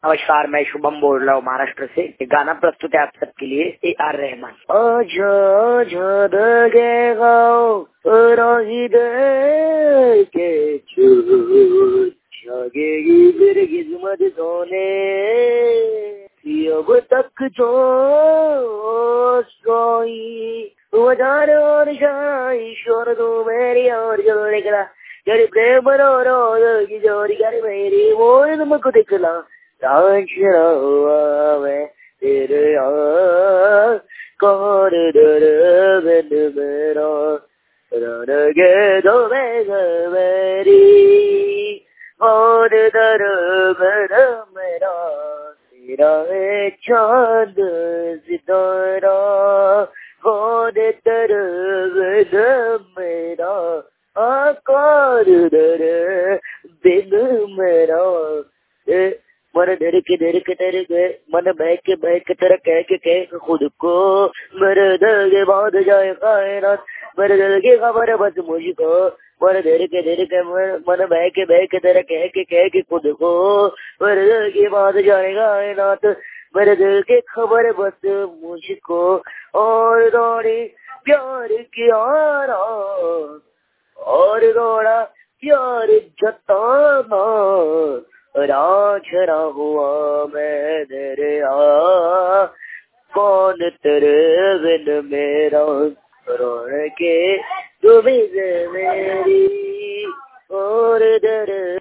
नमस्कार, मैं शुभम बोल रहा हूँ महाराष्ट्र से। ये गाना प्रस्तुत है आप सबके लिए, A.R. रहमान। आजा दगे गाओ राही दे के जागेगी फिर किस्मत सोने, अब तक जो सोई वजार और शाही शोर दो मेरी और जो निकला तेरी प्रेम रो की जोड़ी कर मेरी वो तुमको दिखला मैं तेरे कौन डर बिन मेरा गे दो मेरी कौन डर बिन मेरा तेरा चांद सितारा कौन डर बिन मेरा कौन डर बिन मेरा मन डर के मन बहक तेरा कह खुद को मेरे दिल के बाद जाए कायनात मेरे दिल की खबर बस मुझको मन डर के मन बहक तेरा कह खुद को मेरे दिल की बाद जाए कायनात मेरे दिल की खबर बस मुझको और दौड़ी प्यार की आरा और दौड़ा प्यार जताना राझरा हुआ मैं तेरे कौन तेरे बिन मेरा रोने के तू भी मेरी और डर